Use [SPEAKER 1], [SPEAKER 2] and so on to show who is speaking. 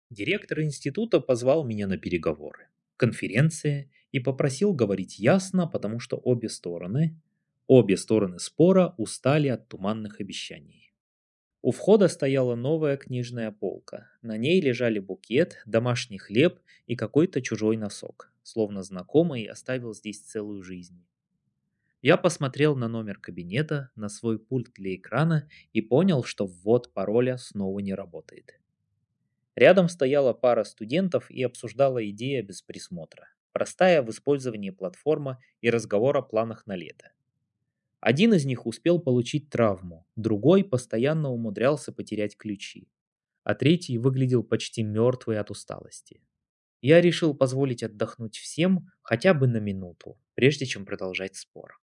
[SPEAKER 1] Директор института позвал меня на переговоры. Конференция и попросил говорить ясно, потому что обе стороны спора устали от туманных обещаний. У входа стояла новая книжная полка. На ней лежали букет, домашний хлеб и какой-то чужой носок, словно знакомый оставил здесь целую жизнь. Я посмотрел на номер кабинета, на свой пульт для экрана и понял, что ввод пароля снова не работает. Рядом стояла пара студентов и обсуждала идеи без присмотра. Простая в использовании платформа и разговор о планах на лето. Один из них успел получить травму, другой постоянно умудрялся потерять ключи, а третий выглядел почти мертвый от усталости. Я решил позволить отдохнуть всем хотя бы на минуту, прежде чем продолжать спор.